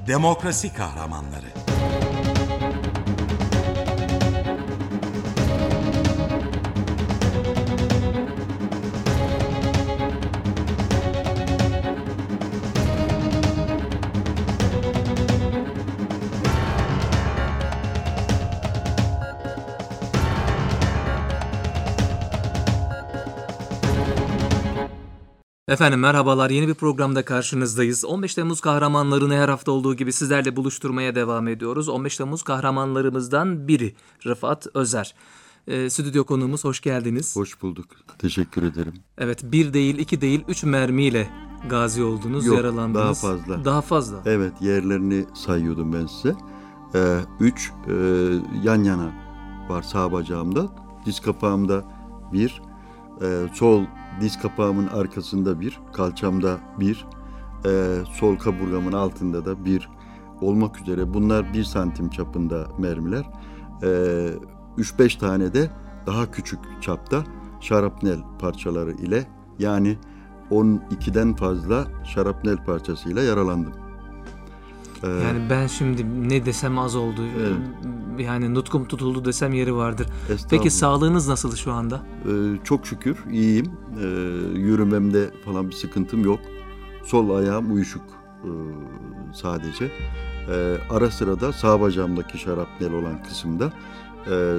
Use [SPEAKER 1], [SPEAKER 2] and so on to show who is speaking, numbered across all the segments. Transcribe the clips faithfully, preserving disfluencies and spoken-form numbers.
[SPEAKER 1] Demokrasi kahramanları.
[SPEAKER 2] Efendim merhabalar, yeni bir programda karşınızdayız. on beş Temmuz kahramanlarını her hafta olduğu gibi sizlerle buluşturmaya devam ediyoruz. on beş Temmuz kahramanlarımızdan biri Rıfat Özer. E, stüdyo konuğumuz, hoş geldiniz.
[SPEAKER 3] Hoş bulduk, teşekkür ederim.
[SPEAKER 2] Evet, bir değil, iki değil, üç mermiyle gazi oldunuz,
[SPEAKER 3] Yok,
[SPEAKER 2] yaralandınız.
[SPEAKER 3] daha fazla.
[SPEAKER 2] Daha fazla.
[SPEAKER 3] Evet, yerlerini sayıyordum ben size. Ee, üç e, yan yana var sağ bacağımda, diz kapağımda bir, e, sol diz kapağımın arkasında bir, kalçamda bir, e, sol kaburgamın altında da bir olmak üzere. Bunlar bir santim çapında mermiler. E, üç beş tane de daha küçük çapta şarapnel parçaları ile, yani on ikiden fazla şarapnel parçasıyla yaralandım. Ee,
[SPEAKER 2] Yani ben şimdi ne desem az oldu.
[SPEAKER 3] Evet.
[SPEAKER 2] Yani nutkum tutuldu desem yeri vardır. Peki sağlığınız nasıl şu anda?
[SPEAKER 3] Ee, çok şükür iyiyim. Ee, yürümemde falan bir sıkıntım yok. Sol ayağım uyuşuk ee, sadece. Ee, ara sıra da sağ bacağımdaki şarapnel olan kısımda e,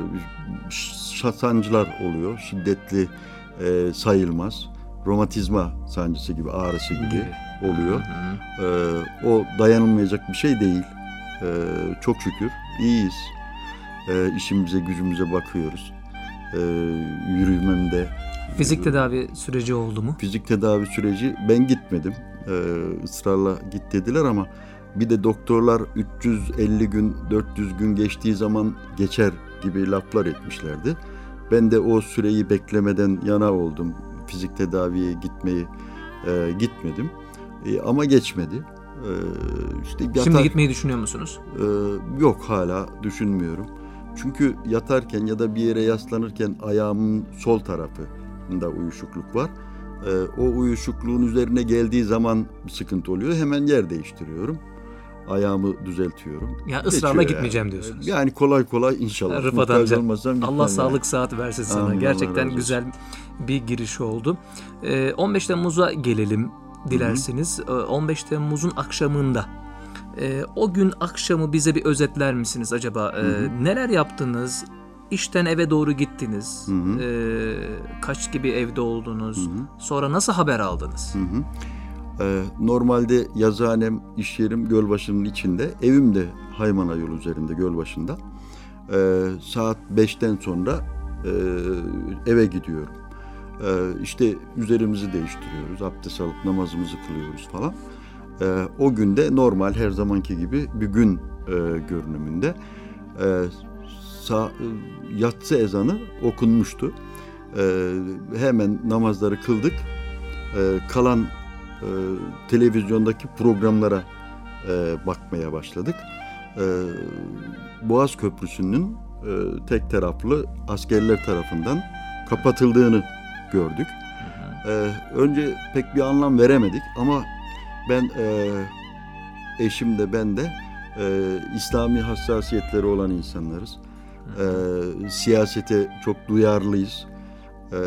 [SPEAKER 3] sancılar oluyor. Şiddetli e, sayılmaz. Romatizma sancısı gibi, ağrısı gibi, gibi. oluyor. Ee, o dayanılmayacak bir şey değil. Ee, çok şükür iyiyiz. Ee, işimize, gücümüze bakıyoruz. Ee, yürümemde.
[SPEAKER 2] Fizik tedavi süreci oldu mu?
[SPEAKER 3] Fizik tedavi süreci, ben gitmedim. Ee, ısrarla git dediler ama bir de doktorlar üç yüz elli gün, dört yüz gün geçtiği zaman geçer gibi laflar etmişlerdi. Ben de o süreyi beklemeden yana oldum. Fizik tedaviye gitmeyi e, gitmedim. E, ama geçmedi. E, işte yatar...
[SPEAKER 2] Şimdi gitmeyi düşünüyor musunuz?
[SPEAKER 3] E, yok, hala düşünmüyorum. Çünkü yatarken ya da bir yere yaslanırken ayağımın sol tarafında uyuşukluk var. E, o uyuşukluğun üzerine geldiği zaman bir sıkıntı oluyor. Hemen yer değiştiriyorum. Ayağımı düzeltiyorum.
[SPEAKER 2] Ya ısrarla Geçiyor gitmeyeceğim yani. diyorsunuz.
[SPEAKER 3] Yani kolay kolay inşallah.
[SPEAKER 2] Rıfat amca, Allah yani. sağlık saat versin sana.
[SPEAKER 3] Amin,
[SPEAKER 2] gerçekten güzel bir giriş oldu. Ee, on beş Temmuz'a gelelim dilerseniz. Hı-hı. on beş Temmuz'un akşamında. Ee, o gün akşamı bize bir özetler misiniz acaba? Ee, neler yaptınız? İşten eve doğru gittiniz. Ee, kaç gibi evde oldunuz? Hı-hı. Sonra nasıl haber aldınız?
[SPEAKER 3] Hı-hı. Ee, normalde yazıhanem, iş yerim Gölbaşı'nın içinde. Evim de Haymana yolu üzerinde, Gölbaşı'nda. Ee, saat beşten sonra e, eve gidiyorum. Ee, işte üzerimizi değiştiriyoruz, abdest alıp namazımızı kılıyoruz falan. Ee, o günde normal, her zamanki gibi bir gün e, görünümünde. Ee, sa- yatsı ezanı okunmuştu. Ee, hemen namazları kıldık. Ee, kalan e, televizyondaki programlara e, bakmaya başladık. E, Boğaz Köprüsü'nün e, tek taraflı askerler tarafından kapatıldığını gördük. E, önce pek bir anlam veremedik ama ben, e, eşim de ben de e, İslami hassasiyetleri olan insanlarız. E, siyasete çok duyarlıyız. E,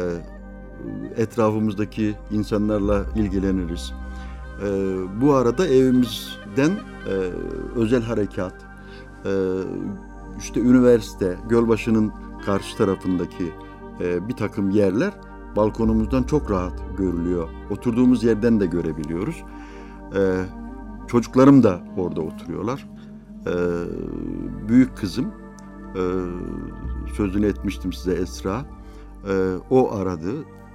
[SPEAKER 3] etrafımızdaki insanlarla ilgileniriz. E, bu arada evimizden e, özel harekat, e, işte üniversite, Gölbaşı'nın karşı tarafındaki e, bir takım yerler balkonumuzdan çok rahat görülüyor. Oturduğumuz yerden de görebiliyoruz. E, çocuklarım da orada oturuyorlar. E, büyük kızım, e, sözünü etmiştim size, Esra, e, o aradı.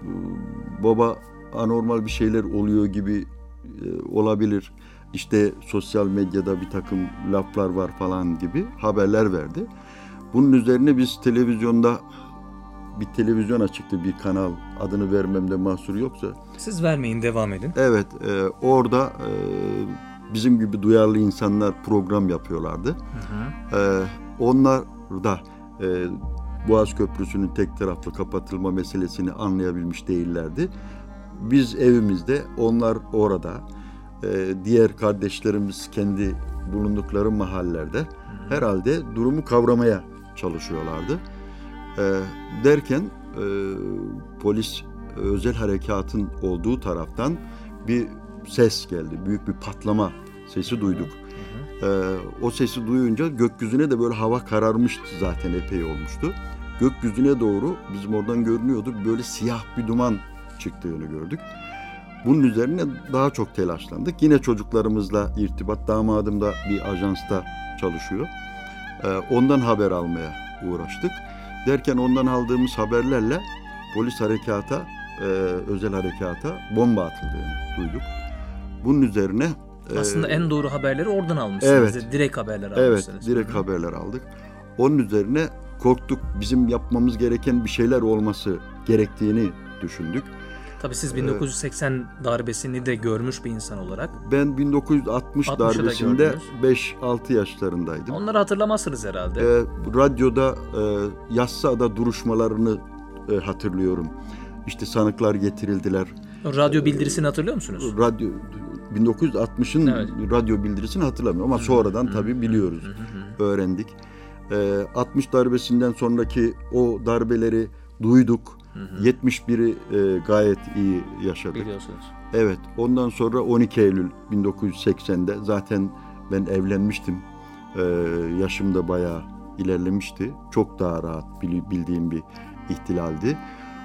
[SPEAKER 3] Baba, anormal bir şeyler oluyor gibi e, olabilir. İşte sosyal medyada bir takım laflar var falan gibi haberler verdi. Bunun üzerine biz televizyonda, bir televizyon açıktı, bir kanal, adını vermemde mahsur yoksa.
[SPEAKER 2] Siz vermeyin, devam edin.
[SPEAKER 3] Evet, e, orada e, bizim gibi duyarlı insanlar program yapıyorlardı. Hı hı. E, onlar da e, Boğaz Köprüsü'nün tek taraflı kapatılma meselesini anlayabilmiş değillerdi. Biz evimizde, onlar orada. e, diğer kardeşlerimiz kendi bulundukları mahallelerde herhalde durumu kavramaya çalışıyorlardı. E, derken e, polis özel harekatın olduğu taraftan bir ses geldi. Büyük bir patlama sesi duyduk. Hı hı. E, o sesi duyunca gökyüzüne de böyle hava kararmıştı, zaten epey olmuştu. Gökyüzüne doğru bizim oradan görünüyordu. Böyle siyah bir duman çıktığını gördük. Bunun üzerine daha çok telaşlandık. Yine çocuklarımızla irtibat, damadım da bir ajansta çalışıyor. Ee, ondan haber almaya uğraştık. Derken ondan aldığımız haberlerle polis harekata, e, özel harekata bomba atıldığını duyduk. Bunun üzerine...
[SPEAKER 2] Aslında
[SPEAKER 3] e,
[SPEAKER 2] en doğru haberleri oradan almışsınız.
[SPEAKER 3] Evet.
[SPEAKER 2] Direkt haberler almışsınız.
[SPEAKER 3] Evet, direkt Hı-hı. haberler aldık. Onun üzerine korktuk. Bizim yapmamız gereken bir şeyler olması gerektiğini düşündük.
[SPEAKER 2] Tabii siz bin dokuz yüz seksen darbesini de görmüş bir insan olarak.
[SPEAKER 3] Ben bin dokuz yüz altmış darbesinde beş altı yaşlarındaydım.
[SPEAKER 2] Onları hatırlamazsınız herhalde.
[SPEAKER 3] Ee, radyoda e, Yassıada duruşmalarını e, hatırlıyorum. İşte sanıklar getirildiler.
[SPEAKER 2] Radyo bildirisini hatırlıyor musunuz?
[SPEAKER 3] Radyo bin dokuz yüz altmışın evet. radyo bildirisini hatırlamıyorum ama sonradan tabii biliyoruz, öğrendik. Ee, altmış darbesinden sonraki o darbeleri duyduk. Hı hı. yetmiş biri e, gayet iyi yaşadık.
[SPEAKER 2] Biliyorsunuz.
[SPEAKER 3] Evet. Ondan sonra on iki Eylül bin dokuz yüz seksende zaten ben evlenmiştim. Ee, yaşım da bayağı ilerlemişti. Çok daha rahat bildiğim bir ihtilaldi.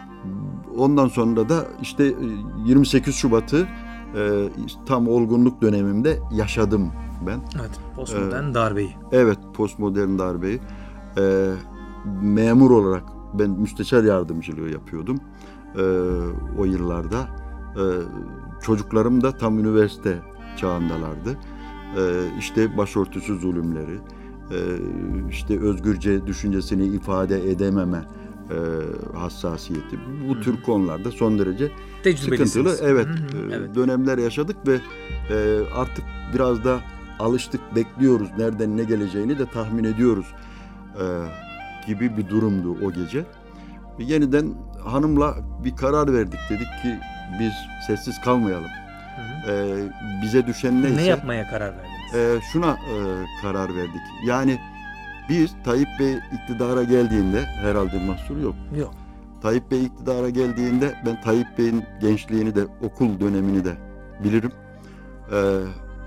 [SPEAKER 3] Ondan sonra da işte yirmi sekiz Şubat'ı e, tam olgunluk dönemimde yaşadım ben.
[SPEAKER 2] Evet. Postmodern ee, darbeyi.
[SPEAKER 3] Evet. Postmodern darbeyi. Ee, memur olarak ben müsteşar yardımcılığı yapıyordum ee, o yıllarda. Ee, çocuklarım da tam üniversite çağındalardı. Ee, işte başörtüsü zulümleri, e, işte özgürce düşüncesini ifade edememe e, hassasiyeti. Bu Hı-hı. tür konularda son derece sıkıntılı evet, e, evet dönemler yaşadık ve e, artık biraz da alıştık, bekliyoruz. Nereden ne geleceğini de tahmin ediyoruz. E, gibi bir durumdu o gece. Yeniden hanımla bir karar verdik. Dedik ki biz sessiz kalmayalım. Hı hı. Ee, bize düşen neyse...
[SPEAKER 2] Ne yapmaya karar verdiniz?
[SPEAKER 3] E, şuna e, karar verdik. Yani biz Tayyip Bey iktidara geldiğinde, herhalde mahsur yok.
[SPEAKER 2] Yok.
[SPEAKER 3] Tayyip Bey iktidara geldiğinde ben Tayyip Bey'in gençliğini de, okul dönemini de bilirim. Ee,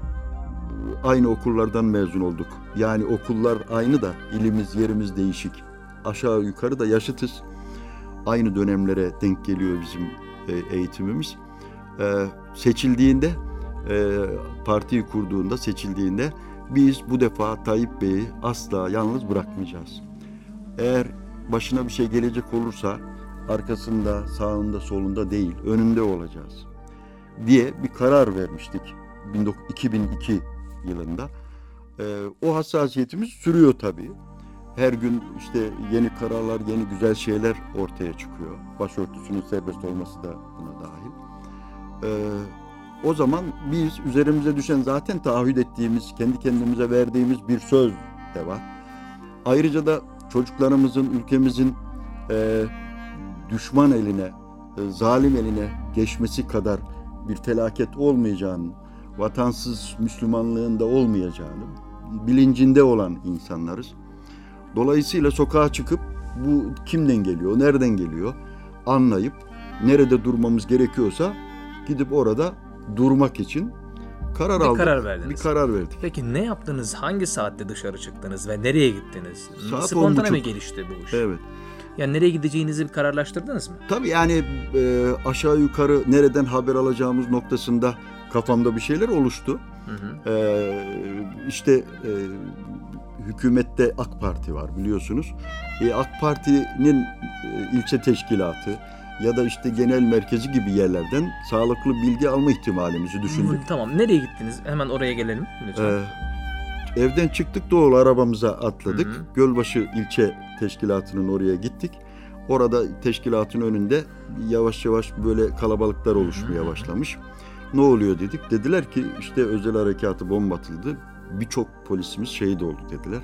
[SPEAKER 3] aynı okullardan mezun olduk. Yani okullar aynı da ilimiz, yerimiz değişik. Aşağı yukarı da yaşıtız. Aynı dönemlere denk geliyor bizim e, eğitimimiz. E, seçildiğinde, e, partiyi kurduğunda, seçildiğinde biz bu defa Tayyip Bey'i asla yalnız bırakmayacağız. Eğer başına bir şey gelecek olursa arkasında, sağında, solunda değil, önünde olacağız diye bir karar vermiştik iki bin iki yılında. Ee, o hassasiyetimiz sürüyor tabii. Her gün işte yeni kararlar, yeni güzel şeyler ortaya çıkıyor. Başörtüsünün serbest olması da buna dahil. Ee, o zaman biz üzerimize düşen zaten taahhüt ettiğimiz, kendi kendimize verdiğimiz bir söz de var. Ayrıca da çocuklarımızın, ülkemizin e, düşman eline, e, zalim eline geçmesi kadar bir felaket olmayacağını, vatansız Müslümanlığın da olmayacağını bilincinde olan insanlarız. Dolayısıyla sokağa çıkıp bu kimden geliyor, nereden geliyor anlayıp nerede durmamız gerekiyorsa gidip orada durmak için karar
[SPEAKER 2] bir
[SPEAKER 3] aldık.
[SPEAKER 2] Karar verdiniz.
[SPEAKER 3] Bir karar verdik.
[SPEAKER 2] Peki ne yaptınız? Hangi saatte dışarı çıktınız ve nereye gittiniz?
[SPEAKER 3] Saat
[SPEAKER 2] spontane mi gelişti bu iş?
[SPEAKER 3] Evet.
[SPEAKER 2] Yani nereye gideceğinizi bir kararlaştırdınız mı?
[SPEAKER 3] Tabii yani e, aşağı yukarı nereden haber alacağımız noktasında kafamda bir şeyler oluştu. Hı hı. E, işte e, hükümette AK Parti var biliyorsunuz. E, AK Parti'nin e, ilçe teşkilatı ya da işte genel merkezi gibi yerlerden sağlıklı bilgi alma ihtimalimizi düşündük.
[SPEAKER 2] Hı, tamam. Nereye gittiniz? Hemen oraya gelelim lütfen. E,
[SPEAKER 3] evden çıktık, doğru arabamıza atladık. Hı hı. Gölbaşı ilçe teşkilatının oraya gittik. Orada teşkilatın önünde yavaş yavaş böyle kalabalıklar oluşmaya hı hı. başlamış. Ne oluyor dedik. Dediler ki işte özel harekatı bomba atıldı. Birçok polisimiz şehit oldu dediler.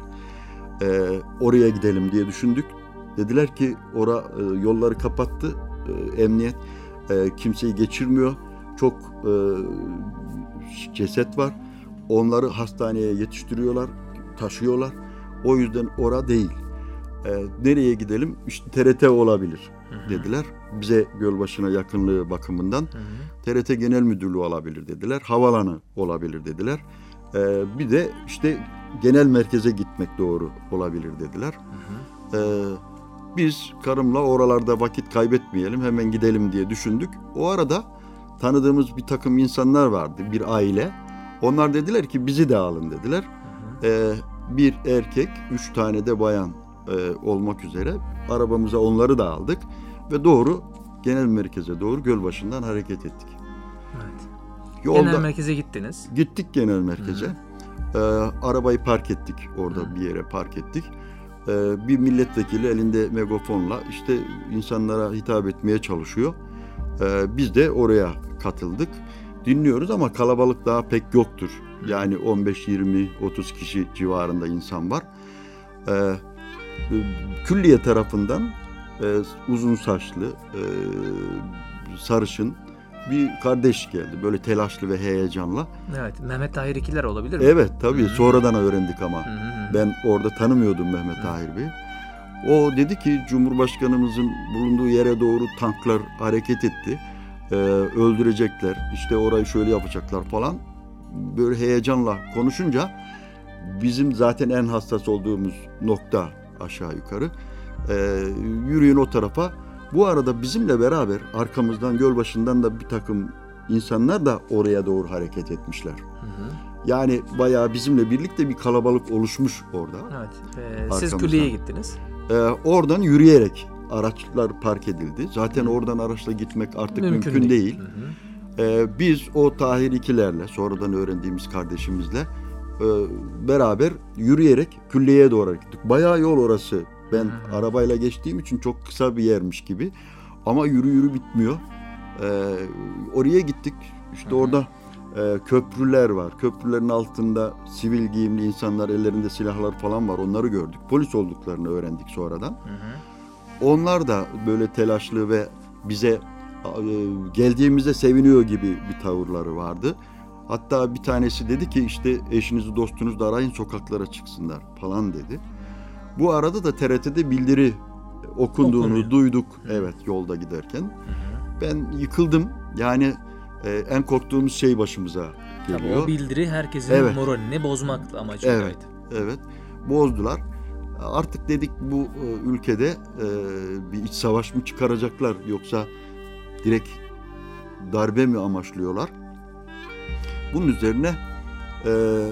[SPEAKER 3] Ee, oraya gidelim diye düşündük. Dediler ki ora e, yolları kapattı. E, emniyet e, kimseyi geçirmiyor. Çok e, ceset var. Onları hastaneye yetiştiriyorlar, taşıyorlar. O yüzden ora değil. E, nereye gidelim? İşte T R T olabilir dediler. Bize Gölbaşı'na yakınlığı bakımından. Hı hı. T R T Genel Müdürlüğü olabilir dediler. Havalanı olabilir dediler. E, bir de işte genel merkeze gitmek doğru olabilir dediler. Hı hı. E, biz karımla oralarda vakit kaybetmeyelim, hemen gidelim diye düşündük. O arada tanıdığımız bir takım insanlar vardı, bir aile. Onlar dediler ki bizi de alın dediler. Hı hı. E, bir erkek, üç tane de bayan e, olmak üzere arabamıza onları da aldık ve doğru genel merkeze doğru Gölbaşı'ndan hareket ettik.
[SPEAKER 2] Evet.
[SPEAKER 3] Yolda,
[SPEAKER 2] genel merkeze gittiniz.
[SPEAKER 3] Gittik genel merkeze. E, arabayı park ettik, orada
[SPEAKER 2] Hı.
[SPEAKER 3] bir yere park ettik. E, bir milletvekili elinde megafonla işte insanlara hitap etmeye çalışıyor. E, biz de oraya katıldık. Dinliyoruz ama kalabalık daha pek yoktur. Yani on beş yirmi otuz kişi civarında insan var. Ee, külliye tarafından e, uzun saçlı, e, sarışın bir kardeş geldi. Böyle telaşlı ve heyecanla.
[SPEAKER 2] Evet, Mehmet Tahir ikiler olabilir mi?
[SPEAKER 3] Evet, tabii.
[SPEAKER 2] Hı-hı.
[SPEAKER 3] Sonradan öğrendik ama.
[SPEAKER 2] Hı-hı.
[SPEAKER 3] Ben orada tanımıyordum Mehmet Tahir Bey'i. O dedi ki Cumhurbaşkanımızın bulunduğu yere doğru tanklar hareket etti. Ee, öldürecekler, işte orayı şöyle yapacaklar falan. Böyle heyecanla konuşunca bizim zaten en hassas olduğumuz nokta aşağı yukarı. Ee, yürüyün o tarafa. Bu arada bizimle beraber arkamızdan Gölbaşı'ndan da bir takım insanlar da oraya doğru hareket etmişler. Hı hı. Yani bayağı bizimle birlikte bir kalabalık oluşmuş orada.
[SPEAKER 2] Evet. Ee, siz külliyeye gittiniz.
[SPEAKER 3] Ee, oradan yürüyerek araçlar park edildi. Zaten hı. oradan araçla gitmek artık mümkün, mümkün değil. değil. Hı hı. Ee, biz o Tahir ikilerle, sonradan öğrendiğimiz kardeşimizle e, beraber yürüyerek külliyeye doğru gittik. Bayağı yol orası. Ben hı hı. arabayla geçtiğim için çok kısa bir yermiş gibi. Ama yürü yürü bitmiyor. Ee, oraya gittik. İşte hı hı. orada e, köprüler var. Köprülerin altında sivil giyimli insanlar, ellerinde silahlar falan var. Onları gördük. Polis olduklarını öğrendik sonradan. Hı hı. Onlar da böyle telaşlı ve bize e, geldiğimizde seviniyor gibi bir tavırları vardı. Hatta bir tanesi dedi ki işte eşinizi dostunuzu da arayın, sokaklara çıksınlar falan dedi. Bu arada da T R T'de bildiri okunduğunu Okunuyor. duyduk. Hı. Evet, yolda giderken. Hı hı. Ben yıkıldım. Yani e, en korktuğumuz şey başımıza geliyor.
[SPEAKER 2] Tabii o bildiri herkesin evet. moralini bozmak amacıyla.
[SPEAKER 3] Evet, evet. Bozdular. Artık dedik bu e, ülkede e, bir iç savaş mı çıkaracaklar yoksa direkt darbe mi amaçlıyorlar? Bunun üzerine e,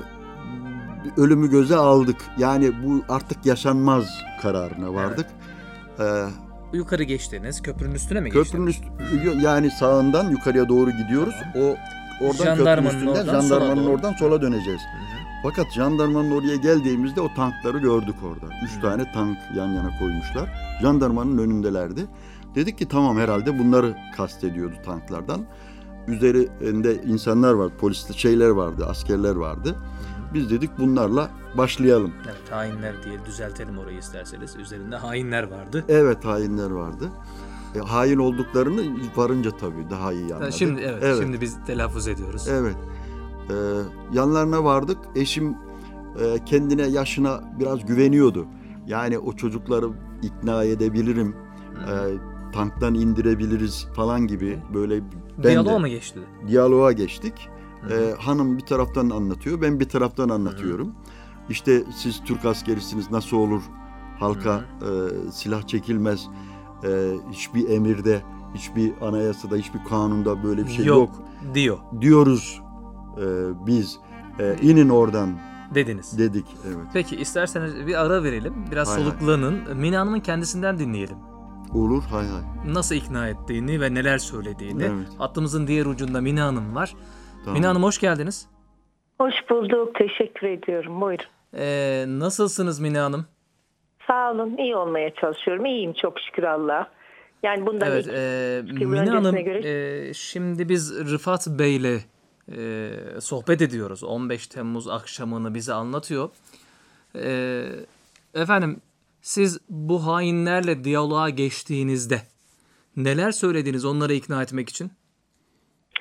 [SPEAKER 3] ölümü göze aldık. Yani bu artık yaşanmaz kararına vardık.
[SPEAKER 2] Evet. E, Yukarı geçtiniz. Köprünün üstüne mi
[SPEAKER 3] köprünün
[SPEAKER 2] geçtiniz?
[SPEAKER 3] Köprünün üstü, yani sağından yukarıya doğru gidiyoruz. O oradan jandarmanın köprünün üstünden oradan jandarmanın sola oradan sola döneceğiz. Hı-hı. Fakat jandarmanın oraya geldiğimizde o tankları gördük orada. Üç Hı-hı. tane tank yan yana koymuşlar. Jandarmanın önündelerdi. Dedik ki tamam, herhalde bunları kastediyordu tanklardan. Üzerinde insanlar vardı, polis şeyler vardı, askerler vardı. Biz dedik bunlarla başlayalım.
[SPEAKER 2] Evet, hainler diye düzeltelim orayı isterseniz. Üzerinde hainler vardı.
[SPEAKER 3] Evet, hainler vardı. E, hain olduklarını varınca tabii daha iyi anladık.
[SPEAKER 2] Şimdi evet, evet. şimdi biz telaffuz ediyoruz.
[SPEAKER 3] Evet. E, yanlarına vardık. Eşim e, kendine, yaşına biraz güveniyordu. Yani o çocukları ikna edebilirim. E, tanktan indirebiliriz falan gibi böyle.
[SPEAKER 2] Diyaloğa mı geçti?
[SPEAKER 3] Diyaloğa geçtik. Ee, hanım bir taraftan anlatıyor, ben bir taraftan anlatıyorum. Hı hı. İşte siz Türk askerisiniz, nasıl olur halka e, silah çekilmez, e, hiçbir emirde, hiçbir anayasada, hiçbir kanunda böyle bir şey yok, yok.
[SPEAKER 2] diyor.
[SPEAKER 3] Diyoruz e, biz, e, inin oradan
[SPEAKER 2] dediniz.
[SPEAKER 3] Dedik, evet.
[SPEAKER 2] Peki isterseniz bir ara verelim, biraz hay soluklanın, hay. Mine Hanım'ın kendisinden dinleyelim.
[SPEAKER 3] Olur, hay hay.
[SPEAKER 2] Nasıl ikna ettiğini ve neler söylediğini.
[SPEAKER 3] Evet.
[SPEAKER 2] Hattımızın diğer ucunda Mine Hanım var. Tamam. Mine Hanım hoş geldiniz.
[SPEAKER 4] Hoş bulduk. Teşekkür ediyorum. Buyurun.
[SPEAKER 2] Ee, nasılsınız Mine Hanım?
[SPEAKER 4] Sağ olun. İyi olmaya çalışıyorum. İyiyim çok şükür Allah'a. Yani bundan
[SPEAKER 2] evet, e, Mine Hanım göre... e, şimdi biz Rıfat Bey'le e, sohbet ediyoruz. on beş Temmuz akşamını bize anlatıyor. E, efendim siz bu hainlerle diyaloğa geçtiğinizde neler söylediniz onları ikna etmek için?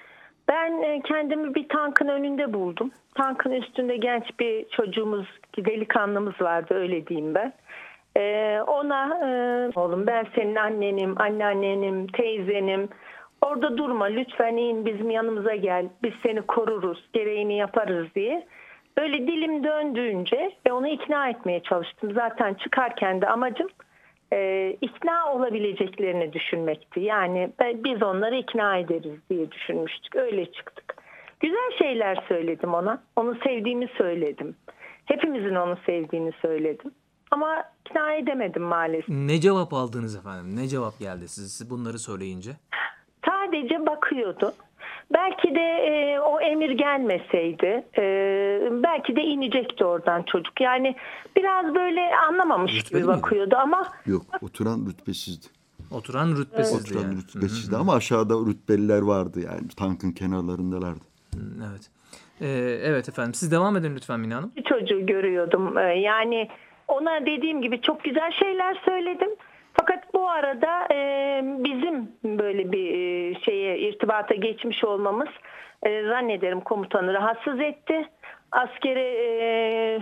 [SPEAKER 4] Ben e, kendimi bir tankın önünde buldum. Tankın üstünde genç bir çocuğumuz, delikanlımız vardı, öyle diyeyim ben. Ee, ona e, oğlum ben senin annenim, anneannenim, teyzenim. Orada durma lütfen, in bizim yanımıza gel. Biz seni koruruz, gereğini yaparız diye. Böyle dilim döndüğünce ve onu ikna etmeye çalıştım. Zaten çıkarken de amacım e, ikna olabileceklerini düşünmekti. Yani ben, biz onları ikna ederiz diye düşünmüştük. Öyle çıktık. Güzel şeyler söyledim ona. Onu sevdiğimi söyledim. Hepimizin onu sevdiğini söyledim. Ama ikna edemedim maalesef.
[SPEAKER 2] Ne cevap aldınız efendim? Ne cevap geldi size bunları söyleyince?
[SPEAKER 4] Sadece bakıyordu. Belki de e, o emir gelmeseydi e, belki de inecekti oradan çocuk. Yani biraz böyle anlamamış
[SPEAKER 2] Rütbeli
[SPEAKER 4] gibi
[SPEAKER 2] miydi?
[SPEAKER 4] bakıyordu ama
[SPEAKER 3] Yok, oturan rütbesizdi.
[SPEAKER 2] Oturan rütbesizdi
[SPEAKER 3] Oturan
[SPEAKER 2] yani.
[SPEAKER 3] rütbesizdi ama aşağıda rütbeliler vardı yani. Tankın kenarlarındalardı.
[SPEAKER 2] Evet. Ee, evet efendim. Siz devam edin lütfen Mine Hanım.
[SPEAKER 4] bir çocuğu görüyordum. E, yani ona dediğim gibi çok güzel şeyler söyledim. Fakat bu arada e, bizim böyle bir e, şeye irtibata geçmiş olmamız e, zannederim komutanı rahatsız etti. Askere e,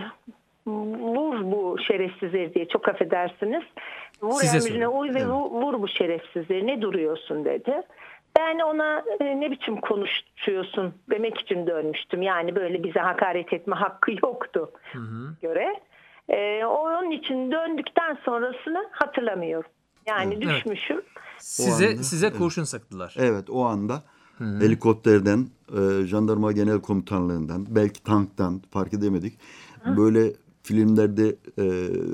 [SPEAKER 4] vur bu şerefsizleri diye, çok affedersiniz. Vur
[SPEAKER 2] Size
[SPEAKER 4] emrine
[SPEAKER 2] söylüyor.
[SPEAKER 4] uy ve
[SPEAKER 3] Evet.
[SPEAKER 4] vur, vur bu şerefsizleri, ne duruyorsun dedi. Ben ona e, ne biçim konuşuyorsun demek için dönmüştüm. Yani böyle bize hakaret etme hakkı yoktu göre. E, onun için döndükten sonrasını hatırlamıyorum. Yani
[SPEAKER 2] Evet.
[SPEAKER 4] düşmüşüm.
[SPEAKER 2] Size
[SPEAKER 3] anda,
[SPEAKER 2] size
[SPEAKER 3] evet.
[SPEAKER 2] kurşun sıktılar.
[SPEAKER 3] Evet, o anda helikopterden, e, jandarma genel komutanlığından, belki tanktan fark edemedik. Böyle filmlerde e,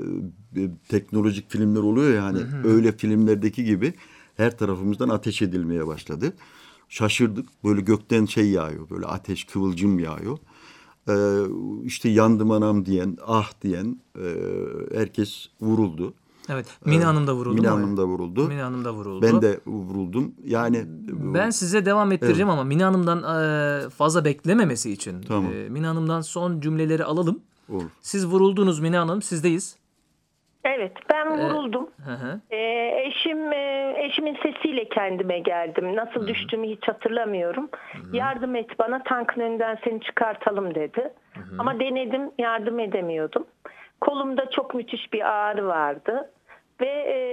[SPEAKER 3] teknolojik filmler oluyor ya hani, öyle filmlerdeki gibi her tarafımızdan ateş edilmeye başladı. Şaşırdık. Böyle gökten şey yağıyor. Böyle ateş, kıvılcım yağıyor. E, işte yandım anam diyen, ah diyen e, herkes vuruldu.
[SPEAKER 2] Evet. Mine Hanım da vuruldu
[SPEAKER 3] Mine
[SPEAKER 2] mu?
[SPEAKER 3] Hanım da vuruldu.
[SPEAKER 2] Mine Hanım da vuruldu.
[SPEAKER 3] Ben de vuruldum. Yani
[SPEAKER 2] Ben size devam ettireceğim ama Mine Hanım'dan e, fazla beklememesi için
[SPEAKER 3] Tamam.
[SPEAKER 2] e, Mine Hanım'dan son cümleleri alalım.
[SPEAKER 3] olur.
[SPEAKER 2] Siz vuruldunuz Mine Hanım, sizdeyiz.
[SPEAKER 4] Evet, ben vuruldum.
[SPEAKER 2] Hı hı.
[SPEAKER 4] E, eşim e, eşimin sesiyle kendime geldim. Nasıl düştüğümü hiç hatırlamıyorum. Yardım et bana, tankın önünden seni çıkartalım dedi. Ama denedim, yardım edemiyordum. Kolumda çok müthiş bir ağrı vardı. Ve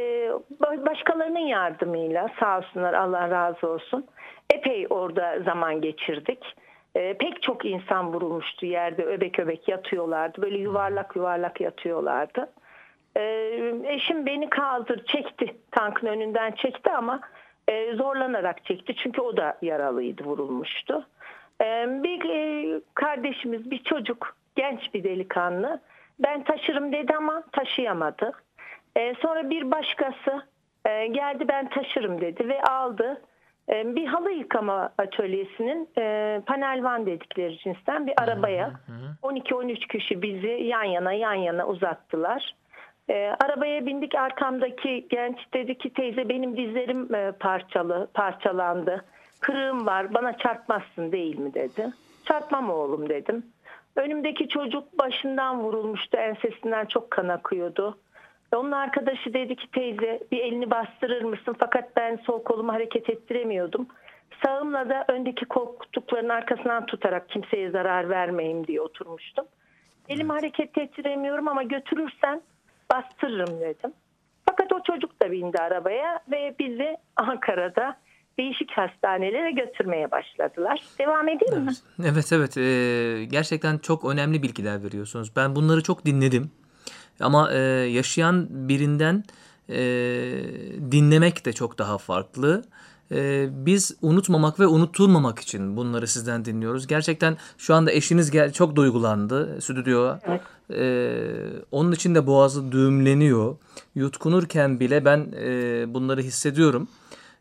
[SPEAKER 4] e, başkalarının yardımıyla, sağ olsunlar, Allah razı olsun, epey orada zaman geçirdik. E, pek çok insan vurulmuştu yerde, öbek öbek yatıyorlardı. Böyle yuvarlak yuvarlak yatıyorlardı. E, eşim beni kaldır çekti, tankın önünden çekti ama e, zorlanarak çekti. Çünkü o da yaralıydı, vurulmuştu. E, bir e, kardeşimiz, bir çocuk, genç bir delikanlı, ben taşırım dedi ama taşıyamadı. Ee, sonra bir başkası e, geldi, ben taşırım dedi ve aldı. E, bir halı yıkama atölyesinin e, panel van dedikleri cinsten bir arabaya on iki on üç kişi bizi yan yana yan yana uzattılar. E, arabaya bindik, arkamdaki genç dedi ki teyze benim dizlerim e, parçalı parçalandı. Kırığım var, bana çarpmazsın değil mi dedi. Çarpmam oğlum dedim. Önümdeki çocuk başından vurulmuştu, ensesinden çok kan akıyordu. Onun arkadaşı dedi ki teyze bir elini bastırır mısın? Fakat ben sol kolumu hareket ettiremiyordum. Sağımla da öndeki koltukların arkasından tutarak kimseye zarar vermeyeyim diye oturmuştum. Elimi hareket ettiremiyorum ama götürürsen bastırırım dedim. Fakat o çocuk da bindi arabaya ve bizi Ankara'da değişik hastanelere götürmeye başladılar. Devam edeyim mi?
[SPEAKER 2] Evet evet, Ee, gerçekten çok önemli bilgiler veriyorsunuz. Ben bunları çok dinledim. Ama e, yaşayan birinden e, dinlemek de çok daha farklı. E, biz unutmamak ve unutulmamak için bunları sizden dinliyoruz. Gerçekten şu anda eşiniz gel çok duygulandı stüdyoya.
[SPEAKER 4] Evet.
[SPEAKER 2] E, onun için de boğazı düğümleniyor. Yutkunurken bile ben e, bunları hissediyorum.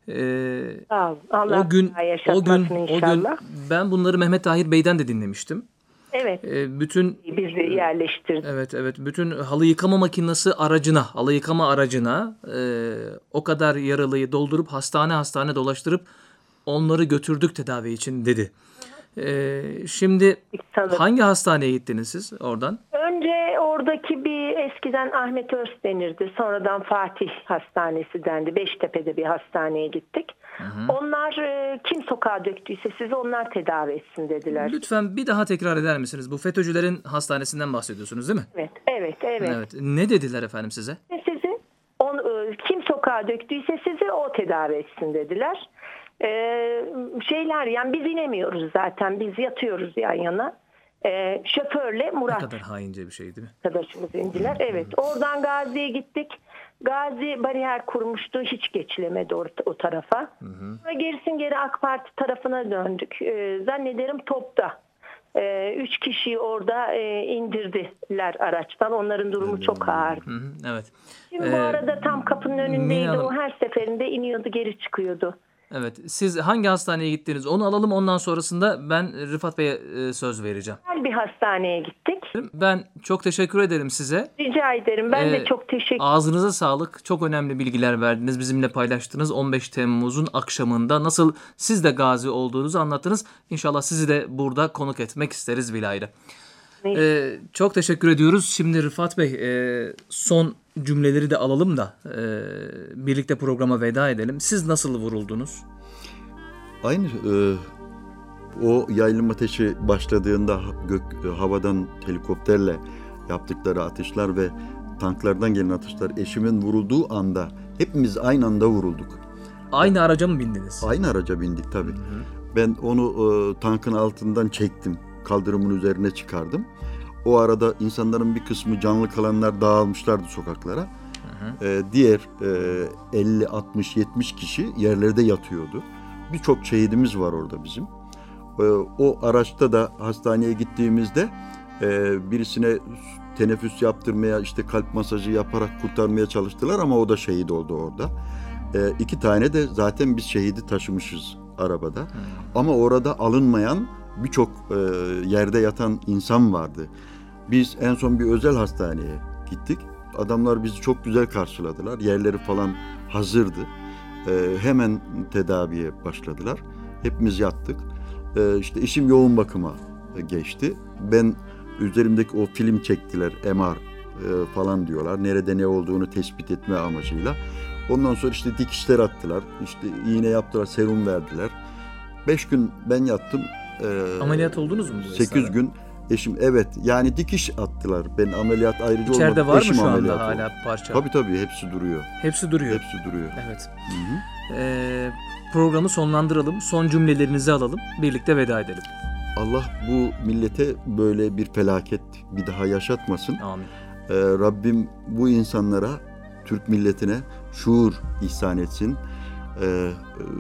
[SPEAKER 2] E,
[SPEAKER 4] Sağ olun. Allah
[SPEAKER 2] o gün
[SPEAKER 4] daha
[SPEAKER 2] o gün
[SPEAKER 4] yaşatmasın
[SPEAKER 2] o gün
[SPEAKER 4] inşallah.
[SPEAKER 2] ben bunları Mehmet Tahir Bey'den de dinlemiştim.
[SPEAKER 4] Evet.
[SPEAKER 2] E, bütün
[SPEAKER 4] Bizi yerleştirdi.
[SPEAKER 2] Evet evet, bütün halı yıkama makinesi aracına, halı yıkama aracına e, o kadar yaralıyı doldurup hastane hastane dolaştırıp onları götürdük tedavi için dedi. E, şimdi
[SPEAKER 4] Sanırım.
[SPEAKER 2] hangi hastaneye gittiniz siz oradan?
[SPEAKER 4] Önce oradaki bir eskiden Ahmet Öz denirdi. Sonradan Fatih Hastanesi dendi. Beştepe'de bir hastaneye gittik. Hı hı. Onlar e, kim sokağa döktüyse sizi onlar tedavi etsin dediler.
[SPEAKER 2] Lütfen bir daha tekrar eder misiniz? Bu FETÖ'cülerin hastanesinden bahsediyorsunuz değil mi?
[SPEAKER 4] Evet, evet, evet.
[SPEAKER 2] Evet. Ne dediler efendim size?
[SPEAKER 4] Sizi on, kim sokağa döktüyse sizi o tedavi etsin dediler. Ee, şeyler yani biz inemiyoruz zaten. Biz yatıyoruz yan yana. Ee, şoförle Murat.
[SPEAKER 2] Ne kadar haince bir şey değil mi?
[SPEAKER 4] Arkadaşımız indiler. Evet. Oradan Gazi'ye gittik. Gazi bariyer kurmuştu. Hiç geçilemedi o, o tarafa. Hı hı. Gerisin geri AK Parti tarafına döndük. Ee, zannederim Top'ta. Ee, üç kişiyi orada e, indirdiler araçtan. Onların durumu çok ağır.
[SPEAKER 2] Hı hı, evet.
[SPEAKER 4] Şimdi
[SPEAKER 2] ee,
[SPEAKER 4] bu arada tam kapının önündeydi.
[SPEAKER 2] Hanım,
[SPEAKER 4] o her seferinde iniyordu, geri çıkıyordu.
[SPEAKER 2] Evet. Siz hangi hastaneye gittiniz? Onu alalım. Ondan sonrasında ben Rıfat Bey'e e, söz vereceğim.
[SPEAKER 4] Bir hastaneye gittik.
[SPEAKER 2] Ben çok teşekkür ederim size.
[SPEAKER 4] Rica ederim. Ben
[SPEAKER 2] ee,
[SPEAKER 4] de çok teşekkür
[SPEAKER 2] Ağzınıza sağlık. Çok önemli bilgiler verdiniz. Bizimle paylaştınız. on beş Temmuz'un akşamında nasıl siz de gazi olduğunuzu anlattınız. İnşallah sizi de burada konuk etmek isteriz bilahare. Ee, çok teşekkür ediyoruz. Şimdi Rıfat Bey e, son cümleleri de alalım da e, birlikte programa veda edelim. Siz nasıl vuruldunuz?
[SPEAKER 3] Aynı e, o yaylım ateşi başladığında gök havadan helikopterle yaptıkları atışlar ve tanklardan gelen atışlar eşimin vurulduğu anda hepimiz aynı anda vurulduk.
[SPEAKER 2] Aynı araca mı bindiniz?
[SPEAKER 3] Aynı araca bindik tabii. Hı hı. Ben onu e, tankın altından çektim. Kaldırımın üzerine çıkardım. O arada insanların bir kısmı canlı kalanlar dağılmışlardı sokaklara. Hı hı. E, diğer e, elli altmış yetmiş kişi yerlerde yatıyordu. Birçok şehidimiz var orada bizim. E, o araçta da hastaneye gittiğimizde e, birisine teneffüs yaptırmaya, işte kalp masajı yaparak kurtarmaya çalıştılar ama o da şehit oldu orada. E, iki tane de zaten biz şehidi taşımışız arabada. Hı. Ama orada alınmayan birçok e, yerde yatan insan vardı. Biz en son bir özel hastaneye gittik. Adamlar bizi çok güzel karşıladılar. Yerleri falan hazırdı. E, hemen tedaviye başladılar. Hepimiz yattık. E, işte işim yoğun bakıma geçti. Ben üzerimdeki o film çektiler, M R e, falan diyorlar. Nerede ne olduğunu tespit etme amacıyla. Ondan sonra işte dikişler attılar. İşte iğne yaptılar, serum verdiler. Beş gün ben yattım. Ee,
[SPEAKER 2] Ameliyat oldunuz mu bu
[SPEAKER 3] sekiz esnada? Gün eşim evet yani dikiş attılar. Ben ameliyat ayrıca olmadım.
[SPEAKER 2] İçeride var
[SPEAKER 3] eşim
[SPEAKER 2] mı şu anda
[SPEAKER 3] oldu.
[SPEAKER 2] hala parça?
[SPEAKER 3] Tabii tabii hepsi duruyor.
[SPEAKER 2] Hepsi duruyor.
[SPEAKER 3] Hepsi duruyor.
[SPEAKER 2] Evet. Ee, programı sonlandıralım. Son cümlelerinizi alalım. Birlikte veda edelim.
[SPEAKER 3] Allah bu millete böyle bir felaket bir daha yaşatmasın.
[SPEAKER 2] Amin.
[SPEAKER 3] Ee, Rabbim bu insanlara, Türk milletine şuur ihsan etsin. Ee,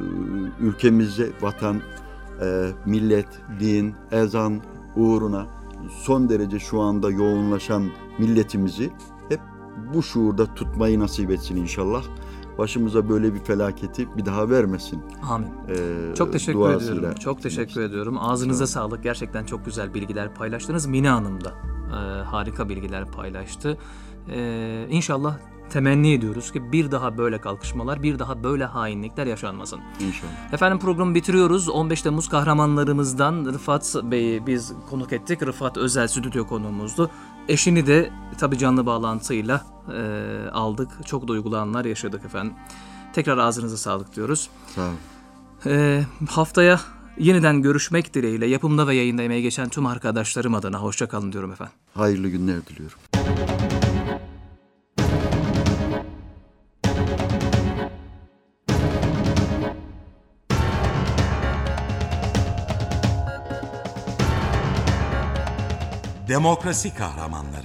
[SPEAKER 3] ülkemize, vatan, e, millet, din, ezan uğruna son derece şu anda yoğunlaşan milletimizi hep bu şuurda tutmayı nasip etsin inşallah. Başımıza böyle bir felaketi bir daha vermesin.
[SPEAKER 2] Amin.
[SPEAKER 3] Ee,
[SPEAKER 2] çok teşekkür
[SPEAKER 3] duasıyla.
[SPEAKER 2] ediyorum. Çok teşekkür ediyorum. Ağzınıza evet. sağlık. Gerçekten çok güzel bilgiler paylaştınız. Mine Hanım da e, harika bilgiler paylaştı. E, İnşallah temenni ediyoruz ki bir daha böyle kalkışmalar, bir daha böyle hainlikler yaşanmasın.
[SPEAKER 3] İnşallah.
[SPEAKER 2] Efendim programı bitiriyoruz. on beş Temmuz kahramanlarımızdan Rıfat Bey'i biz konuk ettik. Rıfat özel stüdyo konuğumuzdu. Eşini de tabii canlı bağlantıyla e, aldık. Çok duygulu anlar yaşadık efendim. Tekrar ağzınıza sağlık diyoruz.
[SPEAKER 3] Sağ olun.
[SPEAKER 2] E, haftaya yeniden görüşmek dileğiyle yapımda ve yayında emeği geçen tüm arkadaşlarım adına hoşça kalın diyorum efendim.
[SPEAKER 3] Hayırlı günler diliyorum.
[SPEAKER 1] Demokrasi kahramanları.